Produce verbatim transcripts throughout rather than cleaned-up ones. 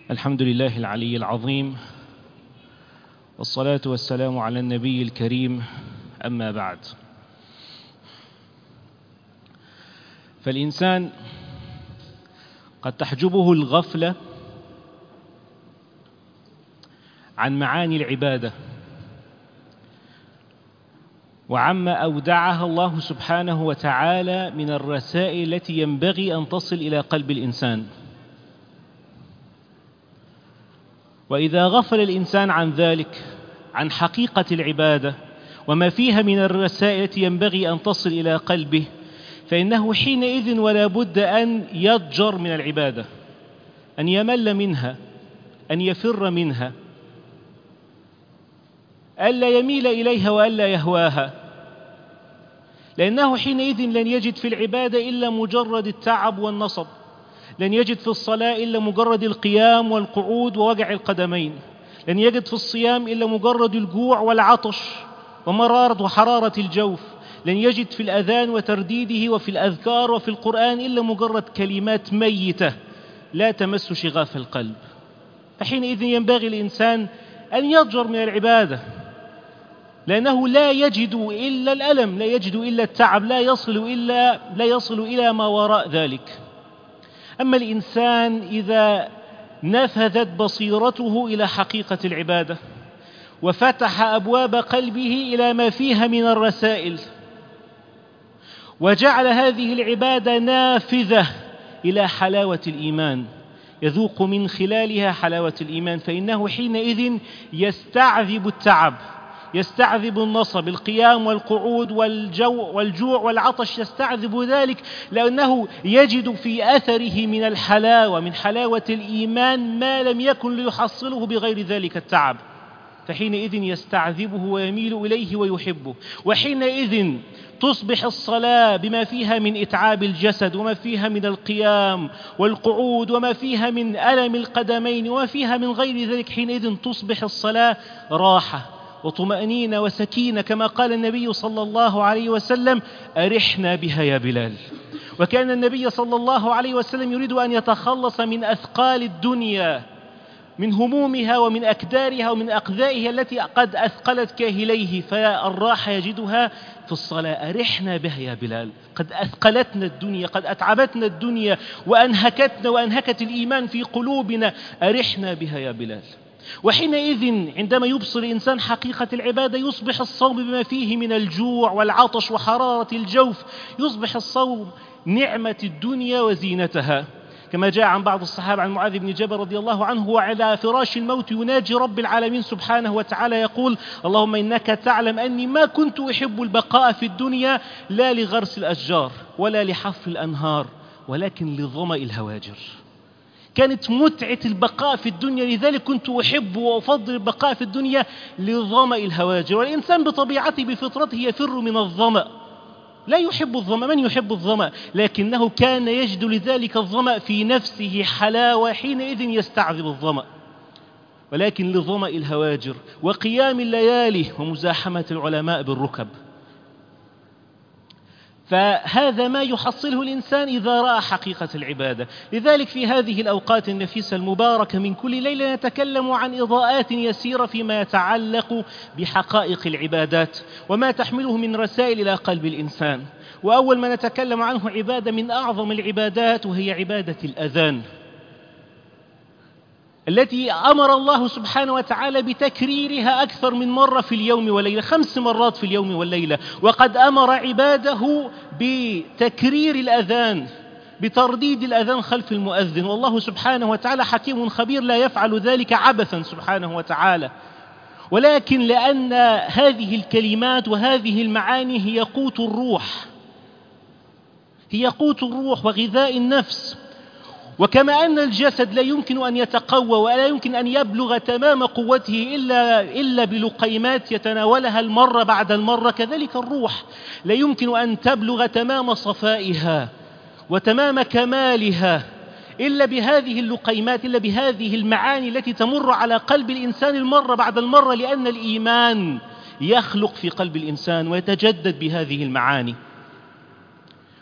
الحمد لله العلي العظيم، والصلاة والسلام على النبي الكريم، أما بعد. فالإنسان قد تحجبه الغفلة عن معاني العبادة وعما أودعها الله سبحانه وتعالى من الرسائل التي ينبغي أن تصل إلى قلب الإنسان. وإذا غفل الإنسان عن ذلك، عن حقيقة العبادة وما فيها من الرسائل التي ينبغي أن تصل إلى قلبه، فإنه حينئذ ولا بد أن يضجر من العبادة، أن يمل منها، أن يفر منها، ألا يميل إليها وألا يهواها، لأنه حينئذ لن يجد في العبادة إلا مجرد التعب والنصب، لن يجد في الصلاة إلا مجرد القيام والقعود ووجع القدمين، لن يجد في الصيام إلا مجرد الجوع والعطش ومرارة وحرارة الجوف، لن يجد في الأذان وترديده وفي الأذكار وفي القرآن إلا مجرد كلمات ميتة لا تمس شغاف القلب. فحينئذ ينبغي الإنسان أن يضجر من العبادة، لأنه لا يجد إلا الألم، لا يجد إلا التعب، لا يصل إلا لا يصل إلى ما وراء ذلك. أما الإنسان إذا نفذت بصيرته إلى حقيقة العبادة وفتح أبواب قلبه إلى ما فيها من الرسائل وجعل هذه العبادة نافذة إلى حلاوة الإيمان، يذوق من خلالها حلاوة الإيمان، فإنه حينئذ يستعذب التعب، يستعذب النصب، القيام والقعود والجو والجوع والعطش، يستعذب ذلك لأنه يجد في أثره من الحلاوة، من حلاوة الإيمان ما لم يكن ليحصله بغير ذلك التعب، فحينئذ يستعذبه ويميل إليه ويحبه. وحينئذ تصبح الصلاة بما فيها من إتعاب الجسد وما فيها من القيام والقعود وما فيها من ألم القدمين وما فيها من غير ذلك، حينئذ تصبح الصلاة راحة وطمأنينة وسكينة، كما قال النبي صلى الله عليه وسلم: أرحنا بها يا بلال. وكان النبي صلى الله عليه وسلم يريد أن يتخلص من أثقال الدنيا، من همومها ومن أكدارها ومن أقذائها التي قد أثقلت كاهليه، فالراحة يجدها في الصلاة. أرحنا بها يا بلال، قد أثقلتنا الدنيا، قد أتعبتنا الدنيا وأنهكتنا وأنهكت الإيمان في قلوبنا، أرحنا بها يا بلال. وحينئذ عندما يبصر الإنسان حقيقة العبادة يصبح الصوم بما فيه من الجوع والعطش وحرارة الجوف، يصبح الصوم نعمة الدنيا وزينتها، كما جاء عن بعض الصحابة عن معاذ بن جبل رضي الله عنه وعلى فراش الموت يناجي رب العالمين سبحانه وتعالى يقول: اللهم إنك تعلم أني ما كنت أحب البقاء في الدنيا لا لغرس الأشجار ولا لحفر الأنهار ولكن لظمأ الهواجر. كانت متعة البقاء في الدنيا، لذلك كنت أحب وأفضل البقاء في الدنيا لظمأ الهواجر. والإنسان بطبيعته بفطرته يفر من الظمأ، لا يحب الظمأ، من يحب الظمأ؟ لكنه كان يجد لذلك الظمأ في نفسه حلاوة، حينئذ يستعذب الظمأ. ولكن لظمأ الهواجر وقيام الليالي ومزاحمة العلماء بالركب. فهذا ما يحصله الإنسان إذا رأى حقيقة العبادة. لذلك في هذه الأوقات النفيسة المباركة من كل ليلة نتكلم عن إضاءات يسيرة فيما يتعلق بحقائق العبادات وما تحمله من رسائل إلى قلب الإنسان. وأول ما نتكلم عنه عبادة من أعظم العبادات، وهي عبادة الأذان، التي أمر الله سبحانه وتعالى بتكريرها أكثر من مرة في اليوم والليلة، خمس مرات في اليوم والليلة. وقد أمر عباده بتكرير الأذان، بترديد الأذان خلف المؤذن، والله سبحانه وتعالى حكيم خبير لا يفعل ذلك عبثا سبحانه وتعالى. ولكن لأن هذه الكلمات وهذه المعاني هي قوت الروح، هي قوت الروح وغذاء النفس. وكما أن الجسد لا يمكن أن يتقوى ولا يمكن أن يبلغ تمام قوته إلا, إلا بلقيمات يتناولها المرة بعد المرة، كذلك الروح لا يمكن أن تبلغ تمام صفائها وتمام كمالها إلا بهذه اللقيمات، إلا بهذه المعاني التي تمر على قلب الإنسان المرة بعد المرة، لأن الإيمان يخلق في قلب الإنسان ويتجدد بهذه المعاني.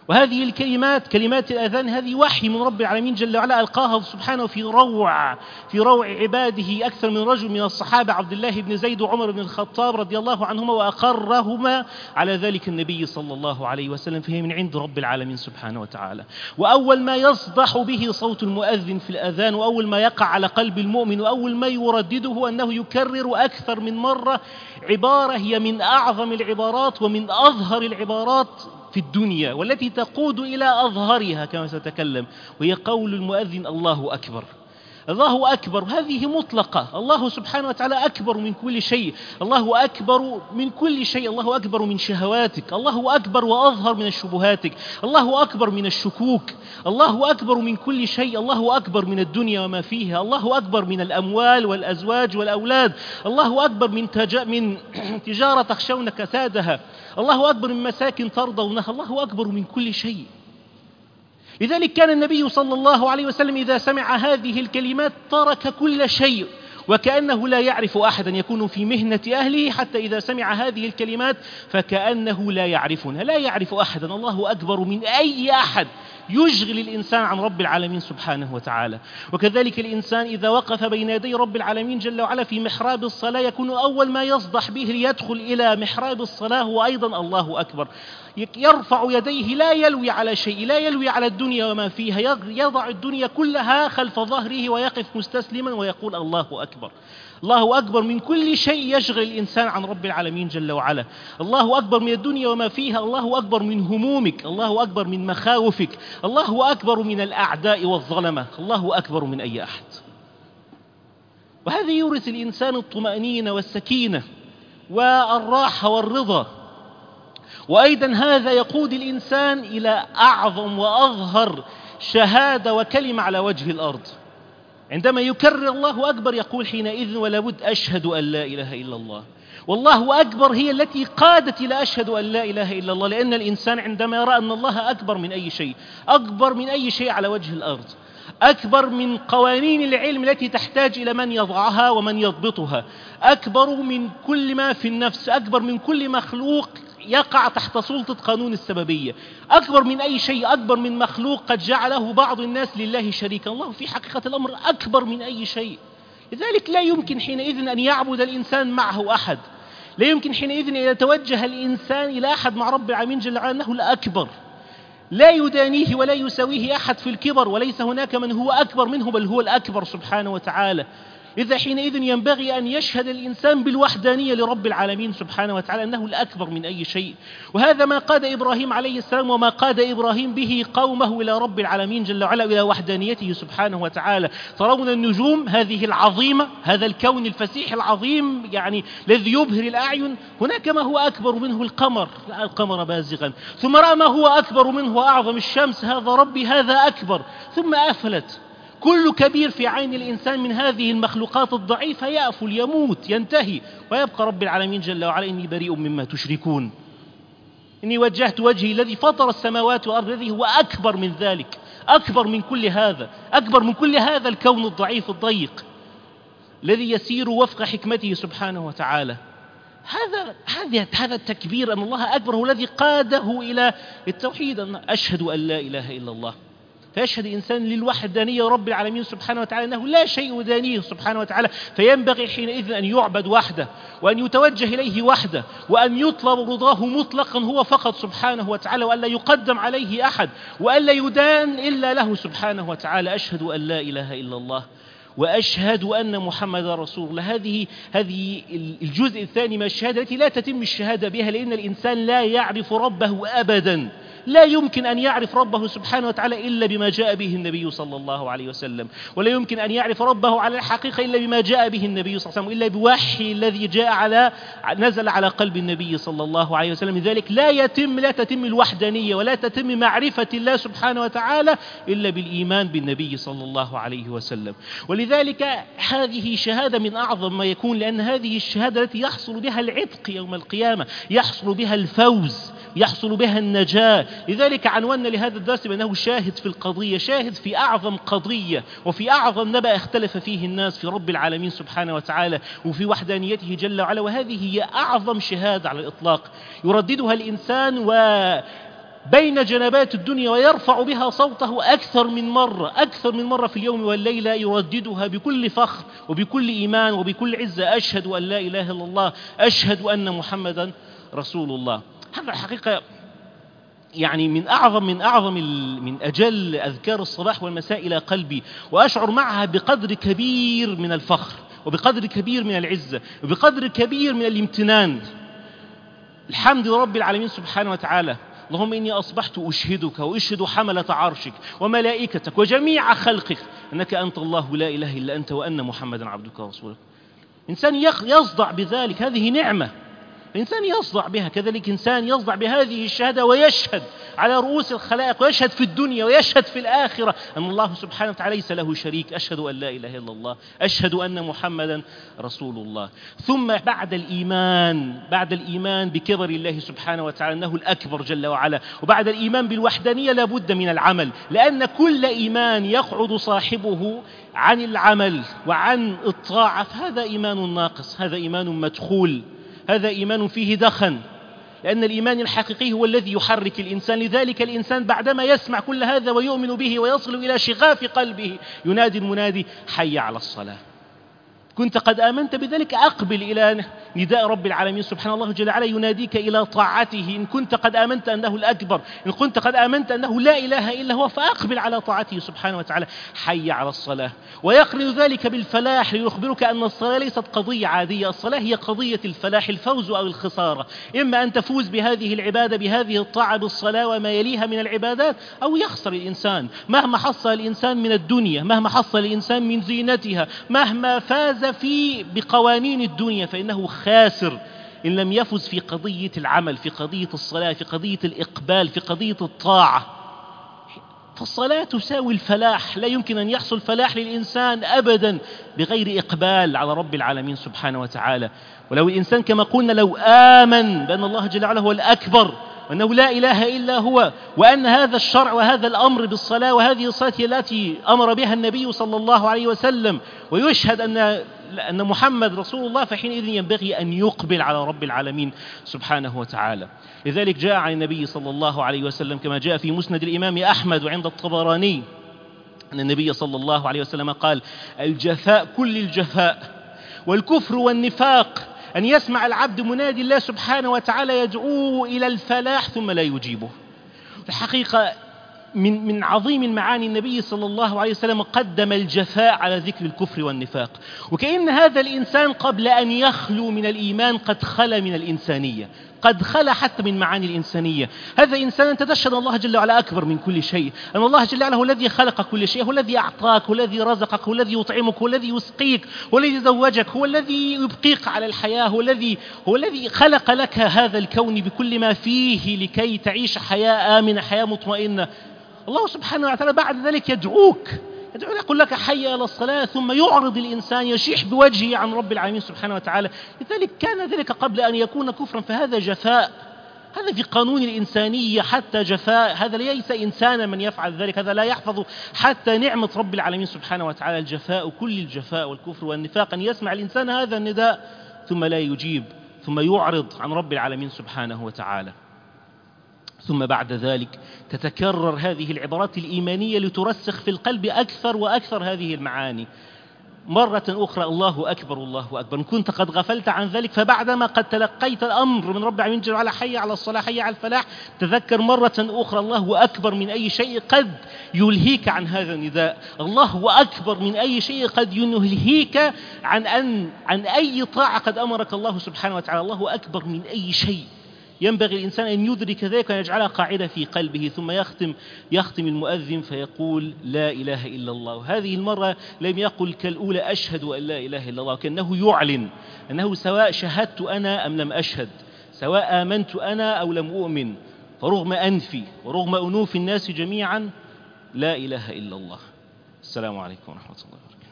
وهذه الكلمات كلمات الأذان هذه وحي من رب العالمين جل وعلا ألقاها سبحانه في روع في روع عباده أكثر من رجل من الصحابة عبد الله بن زيد وعمر بن الخطاب رضي الله عنهما، وأقرهما على ذلك النبي صلى الله عليه وسلم، فهي من عند رب العالمين سبحانه وتعالى. وأول ما يصدح به صوت المؤذن في الأذان، وأول ما يقع على قلب المؤمن، وأول ما يردده أنه يكرر أكثر من مرة عبارة هي من أعظم العبارات ومن أظهر العبارات في الدنيا، والتي تقود إلى أظهرها كما سأتكلم، وهي قول المؤذن الله أكبر. الله أكبر هذه مطلقة، الله سبحانه وتعالى أكبر من كل شيء، الله أكبر من كل شيء، الله أكبر من شهواتك، الله أكبر وأظهر من شبهاتك، الله أكبر من الشكوك، الله أكبر من كل شيء، الله أكبر من الدنيا وما فيها، الله أكبر من الأموال والأزواج والأولاد، الله أكبر من, تج... من تجارة تخشون كسادها، الله أكبر من مساكن ترضونها، الله أكبر من كل شيء. لذلك كان النبي صلى الله عليه وسلم إذا سمع هذه الكلمات ترك كل شيء، وكأنه لا يعرف أحدا، يكون في مهنة أهله حتى إذا سمع هذه الكلمات فكأنه لا يعرفها، لا يعرف أحدا. الله أكبر من أي أحد يشغل الإنسان عن رب العالمين سبحانه وتعالى. وكذلك الإنسان إذا وقف بين يدي رب العالمين جل وعلا في محراب الصلاة، يكون أول ما يصدح به ليدخل إلى محراب الصلاة هو أيضا الله أكبر، يرفع يديه لا يلوي على شيء، لا يلوي على الدنيا وما فيها، يضع الدنيا كلها خلف ظهره ويقف مستسلما ويقول الله أكبر. الله أكبر من كل شيء يشغل الإنسان عن رب العالمين جل وعلا، الله أكبر من الدنيا وما فيها، الله أكبر من همومك، الله أكبر من مخاوفك، الله أكبر من الأعداء والظلمة، الله أكبر من أي أحد. وهذا يورث الإنسان الطمأنينة والسكينة والراحة والرضا. وأيضا هذا يقود الإنسان إلى أعظم وأظهر شهادة وكلمة على وجه الأرض. عندما يكرر الله أكبر يقول حينئذ ولا بد أشهد أن لا إله إلا الله. والله أكبر هي التي قادت إلى أشهد أن لا إله إلا الله، لأن الإنسان عندما يرى أن الله أكبر من أي شيء، أكبر من أي شيء على وجه الأرض، أكبر من قوانين العلم التي تحتاج إلى من يضعها ومن يضبطها، أكبر من كل ما في النفس، أكبر من كل مخلوق يقع تحت سلطة قانون السببية، أكبر من أي شيء، أكبر من مخلوق قد جعله بعض الناس لله شريكا. الله في حقيقة الأمر أكبر من أي شيء. لذلك لا يمكن حينئذ أن يعبد الإنسان معه أحد، لا يمكن حينئذ أن يتوجه الإنسان إلى أحد مع رب العالمين جل وعلا، أنه الأكبر لا يدانيه ولا يساويه أحد في الكبر، وليس هناك من هو أكبر منه بل هو الأكبر سبحانه وتعالى. إذا حينئذ ينبغي أن يشهد الإنسان بالوحدانية لرب العالمين سبحانه وتعالى أنه الأكبر من أي شيء. وهذا ما قاد إبراهيم عليه السلام وما قاد إبراهيم به قومه إلى رب العالمين جل وعلا، إلى وحدانيته سبحانه وتعالى. ترون النجوم هذه العظيمة، هذا الكون الفسيح العظيم يعني الذي يبهر الأعين، هناك ما هو أكبر منه القمر، لا القمر بازغا، ثم رأى ما هو أكبر منه وأعظم الشمس، هذا ربي هذا أكبر، ثم أفلت. كل كبير في عين الإنسان من هذه المخلوقات الضعيفة يأفل يموت ينتهي، ويبقى رب العالمين جل وعلا إني بريء مما تشركون، إني وجهت وجهي الذي فطر السماوات والأرض الذي هو أكبر من ذلك، أكبر من كل هذا، أكبر من كل هذا الكون الضعيف الضيق الذي يسير وفق حكمته سبحانه وتعالى. هذا هذا هذا التكبير أن الله أكبر هو الذي قاده إلى التوحيد، أن أشهد أن لا إله إلا الله. فيشهد الإنسان للوحدانية رب العالمين سبحانه وتعالى أنه لا شيء يدانيه سبحانه وتعالى، فينبغي حينئذ أن يعبد وحده، وأن يتوجه إليه وحده، وأن يطلب رضاه مطلقا هو فقط سبحانه وتعالى، وأن لا يقدم عليه أحد، وأن لا يدان إلا له سبحانه وتعالى. أشهد أن لا إله إلا الله وأشهد أن محمد رسول الله. هذه هذه الجزء الثاني من الشهادة التي لا تتم الشهادة بها، لأن الإنسان لا يعرف ربه أبدا، لا يمكن أن يعرف ربه سبحانه وتعالى إلا بما جاء به النبي صلى الله عليه وسلم، ولا يمكن أن يعرف ربه على الحقيقة إلا بما جاء به النبي صلى الله عليه وسلم، إلا بوحي الذي جاء على نزل على قلب النبي صلى الله عليه وسلم. لذلك لا يتم لا تتم الوحدانية ولا تتم معرفة الله سبحانه وتعالى إلا بالإيمان بالنبي صلى الله عليه وسلم. ولذلك هذه شهادة من أعظم ما يكون، لأن هذه الشهادة التي يحصل بها العتق يوم القيامة، يحصل بها الفوز، يحصل بها النجاة. لذلك عنونا لهذا الدرس بأنه شاهد في القضية، شاهد في أعظم قضية وفي أعظم نبأ اختلف فيه الناس في رب العالمين سبحانه وتعالى وفي وحدانيته جل وعلا. وهذه هي أعظم شهادة على الإطلاق يرددها الإنسان، و بين جنبات الدنيا ويرفع بها صوته أكثر من مرة أكثر من مرة في اليوم والليلة، يرددها بكل فخر وبكل إيمان وبكل عزة: أشهد أن لا إله إلا الله، أشهد أن محمدا رسول الله. هذا الحقيقة يعني من أعظم من أعظم من أجل أذكار الصباح والمساء إلى قلبي، وأشعر معها بقدر كبير من الفخر وبقدر كبير من العزة وبقدر كبير من الامتنان. الحمد لرب العالمين سبحانه وتعالى. اللهم إني أصبحت أشهدك وأشهد حملة عرشك وملائكتك وجميع خلقك أنك أنت الله لا إله إلا أنت وأن محمدا عبدك ورسولك. إنسان يصدع بذلك، هذه نعمة، إنسان يصدع بها. كذلك إنسان يصدع بهذه الشهادة ويشهد على رؤوس الخلائق ويشهد في الدنيا ويشهد في الآخرة أن الله سبحانه وتعالى ليس له شريك. أشهد أن لا إله إلا الله، أشهد أن محمدا رسول الله. ثم بعد الإيمان بعد الإيمان بكبر الله سبحانه وتعالى أنه الأكبر جل وعلا، وبعد الإيمان بالوحدانية لابد من العمل، لأن كل إيمان يقعد صاحبه عن العمل وعن الطاعة فهذا إيمان ناقص، هذا إيمان مدخول، هذا إيمان فيه دخن، لأن الإيمان الحقيقي هو الذي يحرك الإنسان. لذلك الإنسان بعدما يسمع كل هذا ويؤمن به ويصل إلى شغاف قلبه ينادي المنادي: حي على الصلاة. كنت قد آمنت بذلك، أقبل إلى نداء رب العالمين سبحانه الله جل وعلا يناديك إلى طاعته. إن كنت قد آمنت أنه الأكبر، إن كنت قد آمنت أنه لا إله إلا هو، فأقبل على طاعته سبحانه وتعالى. حي على الصلاة. ويقرن ذلك بالفلاح ليخبرك أن الصلاة ليست قضية عادية، الصلاة هي قضية الفلاح، الفوز أو الخسارة. إما أن تفوز بهذه العبادة بهذه الطاعة بالصلاة وما يليها من العبادات، أو يخسر الإنسان مهما حصل الإنسان من الدنيا، مهما حصل الإنسان من زينتها، مهما فاز في بقوانين الدنيا، فإنه خاسر إن لم يفز في قضية العمل، في قضية الصلاة، في قضية الإقبال، في قضية الطاعة. فالصلاة تساوي الفلاح. لا يمكن أن يحصل فلاح للإنسان أبدا بغير إقبال على رب العالمين سبحانه وتعالى. ولو الإنسان كما قلنا لو آمن بأن الله جل وعلا هو الأكبر وأنه لا إله إلا هو، وأن هذا الشرع وهذا الأمر بالصلاة وهذه الصلاة التي أمر بها النبي صلى الله عليه وسلم، ويشهد أن أن محمد رسول الله، فحينئذ ينبغي أن يقبل على رب العالمين سبحانه وتعالى. لذلك جاء عن النبي صلى الله عليه وسلم كما جاء في مسند الإمام أحمد وعند الطبراني أن النبي صلى الله عليه وسلم قال: الجفاء كل الجفاء والكفر والنفاق أن يسمع العبد منادي الله سبحانه وتعالى يدعوه إلى الفلاح ثم لا يجيبه. الحقيقة من من عظيم معاني النبي صلى الله عليه وسلم قدم الجفاء على ذكر الكفر والنفاق، وكأن هذا الإنسان قبل أن يخلو من الإيمان قد خلى من الإنسانية، قد خلى حتى من معاني الإنسانية. هذا إنسان أنت تشهد أن الله جل وعلا أكبر من كل شيء، أن الله جل وعلا هو الذي خلق كل شيء، هو الذي أعطاك، هو الذي رزقك، هو الذي يطعمك، هو الذي يسقيك، هو الذي زوجك، هو الذي يبقيك على الحياة، هو الذي هو الذي خلق لك هذا الكون بكل ما فيه لكي تعيش حياة آمنة، حياة مطمئنة. الله سبحانه وتعالى بعد ذلك يدعوك يدعو يقول لك: حي على الصلاة، ثم يعرض الإنسان يشيح بوجهه عن رب العالمين سبحانه وتعالى. لذلك كان ذلك قبل أن يكون كفرا، فهذا جفاء، هذا في قانون الإنسانية حتى جفاء. هذا ليس إنسانا من يفعل ذلك، هذا لا يحفظ حتى نعمة رب العالمين سبحانه وتعالى. الجفاء كل الجفاء والكفر والنفاق أن يسمع الإنسان هذا النداء ثم لا يجيب، ثم يعرض عن رب العالمين سبحانه وتعالى. ثم بعد ذلك تتكرر هذه العبارات الإيمانية لترسخ في القلب أكثر وأكثر هذه المعاني. مرة أخرى: الله أكبر، الله أكبر. إن كنت قد غفلت عن ذلك، فبعدما قد تلقيت الأمر من رب العالمين جل وعلا: حي على الصلاة، حي على الفلاح، تذكر مرة أخرى الله أكبر من أي شيء قد يلهيك عن هذا النداء. الله أكبر من أي شيء قد ينهيك عن أن عن أي طاعة قد أمرك الله سبحانه وتعالى. الله أكبر من أي شيء. ينبغي الإنسان أن يدرك ذلك وأن يجعلها قاعدة في قلبه. ثم يختم يختم المؤذن فيقول: لا إله إلا الله. هذه المرة لم يقل كالأولى: أشهد أن لا إله إلا الله، كأنه يعلن أنه سواء شهدت أنا أم لم أشهد، سواء آمنت أنا أو لم أؤمن، فرغم أنفي ورغم أنوف الناس جميعا لا إله إلا الله. السلام عليكم ورحمة الله وبركاته.